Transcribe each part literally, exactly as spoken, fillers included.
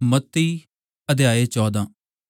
ਮੱਤੀ ਅਧਿਆਇ ਚੌਦਾਂ।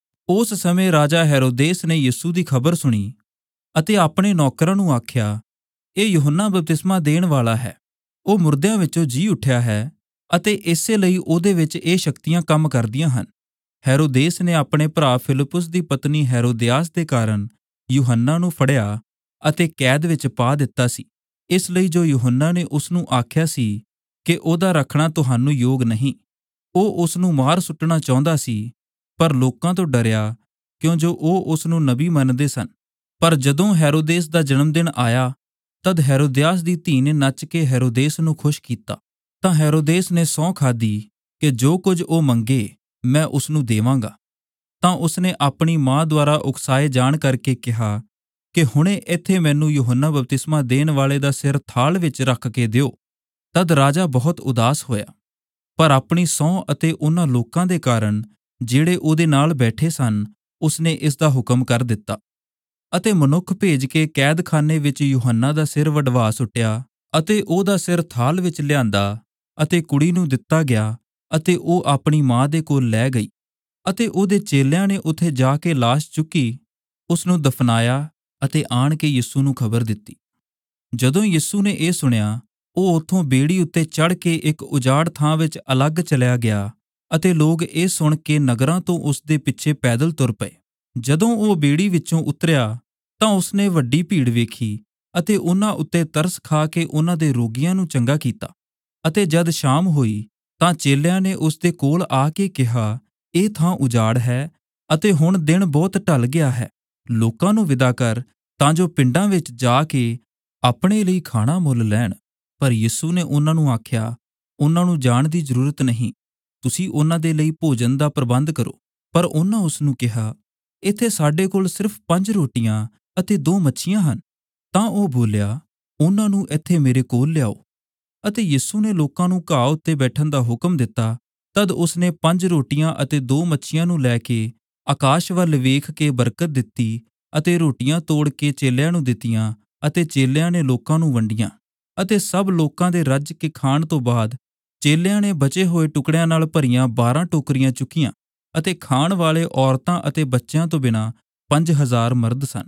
ਉਸ ਸਮੇਂ ਰਾਜਾ ਹੈਰੋਦੇਸ ਨੇ ਯਿਸੂ ਦੀ ਖਬਰ ਸੁਣੀ ਅਤੇ ਆਪਣੇ ਨੌਕਰਾਂ ਨੂੰ ਆਖਿਆ, ਇਹ यूहन्ना ਬਪਤਿਸਮਾ ਦੇਣ ਵਾਲਾ ਹੈ, ਉਹ ਮੁਰਦਿਆਂ ਵਿੱਚੋਂ ਜੀ ਉੱਠਿਆ ਹੈ ਅਤੇ ਇਸੇ ਲਈ ਉਹਦੇ ਵਿੱਚ ਇਹ ਸ਼ਕਤੀਆਂ ਕੰਮ ਕਰਦੀਆਂ ਹਨ। ਹੈਰੋਦੇਸ ਨੇ ਆਪਣੇ ਭਰਾ ਫਿਲਿਪੁਸ ਦੀ ਪਤਨੀ ਹੈਰੋਦਿਆਸ ਦੇ ਕਾਰਨ यूहन्ना ਨੂੰ ਫੜਿਆ ਅਤੇ ਕੈਦ ਵਿੱਚ ਪਾ ਦਿੱਤਾ ਸੀ, ਇਸ ਲਈ ਜੋ यूहन्ना ਨੇ ਉਸ ਨੂੰ ਆਖਿਆ ਸੀ ਕਿ ਉਹਦਾ ਰੱਖਣਾ ਤੁਹਾਨੂੰ ਯੋਗ ਨਹੀਂ। ਉਹ ਉਸ ਨੂੰ ਮਾਰ ਸੁੱਟਣਾ ਚਾਹੁੰਦਾ ਸੀ, ਪਰ ਲੋਕਾਂ ਤੋਂ ਡਰਿਆ, ਕਿਉਂ ਜੋ ਉਹ ਉਸ ਨੂੰ ਨਬੀ ਮੰਨਦੇ ਸਨ। ਪਰ ਜਦੋਂ ਹੈਰੋਦੇਸ ਦਾ ਜਨਮ ਦਿਨ ਆਇਆ, ਤਦ ਹੈਰੋਦਿਆਸ ਦੀ ਧੀ ਨੇ ਨੱਚ ਕੇ ਹੈਰੋਦੇਸ ਨੂੰ ਖੁਸ਼ ਕੀਤਾ। ਤਾਂ ਹੈਰੋਦੇਸ ਨੇ ਸਹੁੰ ਖਾਧੀ ਕਿ ਜੋ ਕੁਝ ਉਹ ਮੰਗੇ ਮੈਂ ਉਸ ਨੂੰ ਦੇਵਾਂਗਾ। ਤਾਂ ਉਸਨੇ ਆਪਣੀ ਮਾਂ ਦੁਆਰਾ ਉਕਸਾਏ ਜਾਣ ਕਰਕੇ ਕਿਹਾ ਕਿ ਹੁਣੇ ਇੱਥੇ ਮੈਨੂੰ यूहन्ना ਬਪਤਿਸਮਾ ਦੇਣ ਵਾਲੇ ਦਾ ਸਿਰ ਥਾਲ ਵਿੱਚ ਰੱਖ ਕੇ ਦਿਓ। ਤਦ ਰਾਜਾ ਬਹੁਤ ਉਦਾਸ ਹੋਇਆ, ਪਰ ਆਪਣੀ ਸਹੁੰ ਅਤੇ ਉਹਨਾਂ ਲੋਕਾਂ ਦੇ ਕਾਰਨ ਜਿਹੜੇ ਉਹਦੇ ਨਾਲ ਬੈਠੇ ਸਨ, ਉਸਨੇ ਇਸ ਦਾ ਹੁਕਮ ਕਰ ਦਿੱਤਾ ਅਤੇ ਮਨੁੱਖ ਭੇਜ ਕੇ ਕੈਦਖਾਨੇ ਵਿੱਚ यूहन्ना ਦਾ ਸਿਰ ਵਢਵਾ ਸੁੱਟਿਆ ਅਤੇ ਉਹਦਾ ਸਿਰ ਥਾਲ ਵਿੱਚ ਲਿਆਂਦਾ ਅਤੇ ਕੁੜੀ ਨੂੰ ਦਿੱਤਾ ਗਿਆ ਅਤੇ ਉਹ ਆਪਣੀ ਮਾਂ ਦੇ ਕੋਲ ਲੈ ਗਈ ਅਤੇ ਉਹਦੇ ਚੇਲਿਆਂ ਨੇ ਉੱਥੇ ਜਾ ਕੇ ਲਾਸ਼ ਚੁੱਕੀ, ਉਸ ਨੂੰ ਦਫਨਾਇਆ ਅਤੇ ਆਣ ਕੇ ਯਿਸੂ ਨੂੰ ਖਬਰ ਦਿੱਤੀ। ਜਦੋਂ ਯਿਸੂ ਨੇ ਇਹ ਸੁਣਿਆ, ਉਹ ਉੱਥੋਂ ਬੇੜੀ ਉੱਤੇ ਚੜ੍ਹ ਕੇ ਇੱਕ ਉਜਾੜ ਥਾਂ ਵਿੱਚ ਅਲੱਗ ਚਲਿਆ ਗਿਆ ਅਤੇ ਲੋਕ ਇਹ ਸੁਣ ਕੇ ਨਗਰਾਂ ਤੋਂ ਉਸ ਦੇ ਪਿੱਛੇ ਪੈਦਲ ਤੁਰ ਪਏ। ਜਦੋਂ ਉਹ ਬੇੜੀ ਵਿੱਚੋਂ ਉਤਰਿਆ ਤਾਂ ਉਸਨੇ ਵੱਡੀ ਭੀੜ ਵੇਖੀ ਅਤੇ ਉਹਨਾਂ ਉੱਤੇ ਤਰਸ ਖਾ ਕੇ ਉਹਨਾਂ ਦੇ ਰੋਗੀਆਂ ਨੂੰ ਚੰਗਾ ਕੀਤਾ। ਅਤੇ ਜਦ ਸ਼ਾਮ ਹੋਈ ਤਾਂ ਚੇਲਿਆਂ ਨੇ ਉਸ ਦੇ ਕੋਲ ਆ ਕੇ ਕਿਹਾ, ਇਹ ਥਾਂ ਉਜਾੜ ਹੈ ਅਤੇ ਹੁਣ ਦਿਨ ਬਹੁਤ ਢਲ ਗਿਆ ਹੈ, ਲੋਕਾਂ ਨੂੰ ਵਿਦਾ ਕਰ ਤਾਂ ਜੋ ਪਿੰਡਾਂ ਵਿੱਚ ਜਾ ਕੇ ਆਪਣੇ ਲਈ ਖਾਣਾ ਮੁੱਲ ਲੈਣ। ਪਰ ਯਿਸੂ ਨੇ ਉਹਨਾਂ ਨੂੰ ਆਖਿਆ, ਉਹਨਾਂ ਨੂੰ ਜਾਣ ਦੀ ਜ਼ਰੂਰਤ ਨਹੀਂ, ਤੁਸੀਂ ਉਹਨਾਂ ਦੇ ਲਈ ਭੋਜਨ ਦਾ ਪ੍ਰਬੰਧ ਕਰੋ। ਪਰ ਉਹਨਾਂ ਉਸ ਨੂੰ ਕਿਹਾ, ਇੱਥੇ ਸਾਡੇ ਕੋਲ ਸਿਰਫ ਪੰਜ ਰੋਟੀਆਂ ਅਤੇ ਦੋ ਮੱਛੀਆਂ ਹਨ। ਤਾਂ ਉਹ ਬੋਲਿਆ, ਉਹਨਾਂ ਨੂੰ ਇੱਥੇ ਮੇਰੇ ਕੋਲ ਲਿਆਓ। ਅਤੇ ਯਿਸੂ ਨੇ ਲੋਕਾਂ ਨੂੰ ਘਾਹ ਉੱਤੇ ਬੈਠਣ ਦਾ ਹੁਕਮ ਦਿੱਤਾ। ਤਦ ਉਸਨੇ ਪੰਜ ਰੋਟੀਆਂ ਅਤੇ ਦੋ ਮੱਛੀਆਂ ਨੂੰ ਲੈ ਕੇ ਆਕਾਸ਼ ਵੱਲ ਵੇਖ ਕੇ ਬਰਕਤ ਦਿੱਤੀ ਅਤੇ ਰੋਟੀਆਂ ਤੋੜ ਕੇ ਚੇਲਿਆਂ ਨੂੰ ਦਿੱਤੀਆਂ ਅਤੇ ਚੇਲਿਆਂ ਨੇ ਲੋਕਾਂ ਨੂੰ ਵੰਡੀਆਂ। ਅਤੇ ਸਭ ਲੋਕਾਂ ਦੇ ਰੱਜ ਕੇ ਖਾਣ ਤੋਂ ਬਾਅਦ ਚੇਲਿਆਂ ਨੇ ਬਚੇ ਹੋਏ ਟੁਕੜਿਆਂ ਨਾਲ ਭਰੀਆਂ ਬਾਰਾਂ ਟੋਕਰੀਆਂ ਚੁੱਕੀਆਂ ਅਤੇ ਖਾਣ ਵਾਲੇ ਔਰਤਾਂ ਅਤੇ ਬੱਚਿਆਂ ਤੋਂ ਬਿਨਾਂ ਪੰਜ ਹਜ਼ਾਰ ਮਰਦ ਸਨ।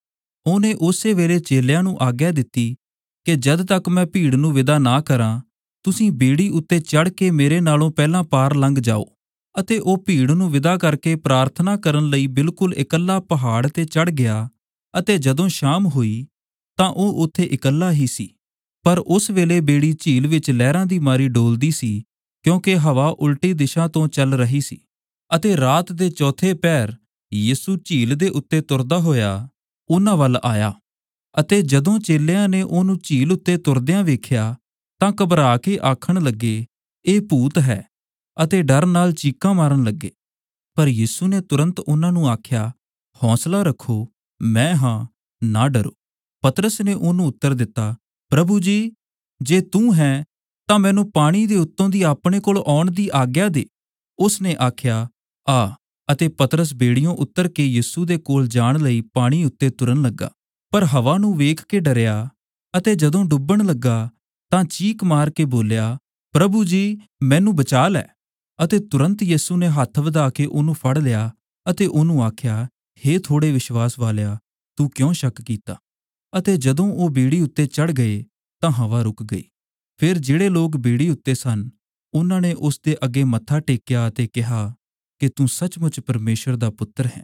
ਉਹਨੇ ਉਸੇ ਵੇਲੇ ਚੇਲਿਆਂ ਨੂੰ ਆਗਿਆ ਦਿੱਤੀ ਕਿ ਜਦ ਤੱਕ ਮੈਂ ਭੀੜ ਨੂੰ ਵਿਦਾ ਨਾ ਕਰਾਂ, ਤੁਸੀਂ ਬੇੜੀ ਉੱਤੇ ਚੜ੍ਹ ਕੇ ਮੇਰੇ ਨਾਲੋਂ ਪਹਿਲਾਂ ਪਾਰ ਲੰਘ ਜਾਓ। ਅਤੇ ਉਹ ਭੀੜ ਨੂੰ ਵਿਦਾ ਕਰਕੇ ਪ੍ਰਾਰਥਨਾ ਕਰਨ ਲਈ ਬਿਲਕੁਲ ਇਕੱਲਾ ਪਹਾੜ ਤੇ ਚੜ੍ਹ ਗਿਆ। ਅਤੇ ਜਦੋਂ ਸ਼ਾਮ ਹੋਈ ਤਾਂ ਉਹ ਉੱਥੇ ਇਕੱਲਾ ਹੀ ਸੀ। ਪਰ ਉਸ ਵੇਲੇ ਬੇੜੀ ਝੀਲ ਵਿੱਚ ਲਹਿਰਾਂ ਦੀ ਮਾਰੀ ਡੋਲਦੀ ਸੀ, ਕਿਉਂਕਿ ਹਵਾ ਉਲਟੀ ਦਿਸ਼ਾ ਤੋਂ ਚੱਲ ਰਹੀ ਸੀ। ਅਤੇ ਰਾਤ ਦੇ ਚੌਥੇ ਪਹਿਰ ਯਿਸੂ ਝੀਲ ਦੇ ਉੱਤੇ ਤੁਰਦਾ ਹੋਇਆ ਉਹਨਾਂ ਵੱਲ ਆਇਆ। ਅਤੇ ਜਦੋਂ ਚੇਲਿਆਂ ਨੇ ਉਹਨੂੰ ਝੀਲ ਉੱਤੇ ਤੁਰਦਿਆਂ ਵੇਖਿਆ ਤਾਂ ਘਬਰਾ ਕੇ ਆਖਣ ਲੱਗੇ, ਇਹ ਭੂਤ ਹੈ, ਅਤੇ ਡਰ ਨਾਲ ਚੀਕਾਂ ਮਾਰਨ ਲੱਗੇ। ਪਰ ਯਿਸੂ ਨੇ ਤੁਰੰਤ ਉਹਨਾਂ ਨੂੰ ਆਖਿਆ, ਹੌਸਲਾ ਰੱਖੋ, ਮੈਂ ਹਾਂ, ਨਾ ਡਰੋ। ਪਤਰਸ ਨੇ ਉਹਨੂੰ ਉੱਤਰ ਦਿੱਤਾ, ਪ੍ਰਭੂ ਜੀ, ਜੇ ਤੂੰ ਹੈ ਤਾਂ ਮੈਨੂੰ ਪਾਣੀ ਦੇ ਉੱਤੋਂ ਦੀ ਆਪਣੇ ਕੋਲ ਆਉਣ ਦੀ ਆਗਿਆ ਦੇ। ਉਸ ਨੇ ਆਖਿਆ, ਆ। ਅਤੇ ਪਤਰਸ ਬੇੜੀਓਂ ਉਤਰ ਕੇ ਯਿਸੂ ਦੇ ਕੋਲ ਜਾਣ ਲਈ ਪਾਣੀ ਉੱਤੇ ਤੁਰਨ ਲੱਗਾ, ਪਰ ਹਵਾ ਨੂੰ ਵੇਖ ਕੇ ਡਰਿਆ ਅਤੇ ਜਦੋਂ ਡੁੱਬਣ ਲੱਗਾ ਤਾਂ ਚੀਕ ਮਾਰ ਕੇ ਬੋਲਿਆ, ਪ੍ਰਭੂ ਜੀ, ਮੈਨੂੰ ਬਚਾ ਲੈ। ਅਤੇ ਤੁਰੰਤ ਯਿਸੂ ਨੇ ਹੱਥ ਵਧਾ ਕੇ ਉਹਨੂੰ ਫੜ ਲਿਆ ਅਤੇ ਉਹਨੂੰ ਆਖਿਆ, ਹੇ ਥੋੜ੍ਹੇ ਵਿਸ਼ਵਾਸ ਵਾਲਿਆ, ਤੂੰ ਕਿਉਂ ਸ਼ੱਕ ਕੀਤਾ? ਅਤੇ ਜਦੋਂ ਉਹ ਬੇੜੀ ਉੱਤੇ ਚੜ੍ਹ ਗਏ ਤਾਂ ਹਵਾ ਰੁਕ ਗਈ। ਫਿਰ ਜਿਹੜੇ ਲੋਕ ਬੇੜੀ ਉੱਤੇ ਸਨ, ਉਹਨਾਂ ਨੇ ਉਸ ਦੇ ਅੱਗੇ ਮੱਥਾ ਟੇਕਿਆ ਅਤੇ ਕਿਹਾ ਕਿ ਤੂੰ ਸੱਚਮੁੱਚ ਪਰਮੇਸ਼ਰ ਦਾ ਪੁੱਤਰ ਹੈ।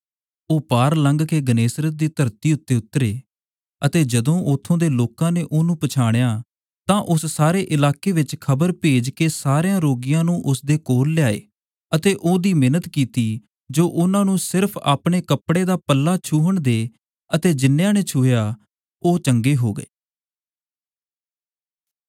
ਉਹ ਪਾਰ ਲੰਘ ਕੇ ਗਨੇਸਰਤ ਦੀ ਧਰਤੀ ਉੱਤੇ ਉਤਰੇ ਅਤੇ ਜਦੋਂ ਉੱਥੋਂ ਦੇ ਲੋਕਾਂ ਨੇ ਉਹਨੂੰ ਪਛਾਣਿਆ ਤਾਂ ਉਸ ਸਾਰੇ ਇਲਾਕੇ ਵਿੱਚ ਖਬਰ ਭੇਜ ਕੇ ਸਾਰਿਆਂ ਰੋਗੀਆਂ ਨੂੰ ਉਸ ਦੇ ਕੋਲ ਲਿਆਏ ਅਤੇ ਉਹਦੀ ਮਿੰਨਤ ਕੀਤੀ, ਜੋ ਉਹਨਾਂ ਨੂੰ ਸਿਰਫ ਆਪਣੇ ਕੱਪੜੇ ਦਾ ਪੱਲਾ ਛੂਹਣ ਦੇ। ਅਤੇ ਜਿੰਨਿਆਂ ਨੇ ਛੂਹਿਆ ਉਹ ਚੰਗੇ ਹੋ ਗਏ।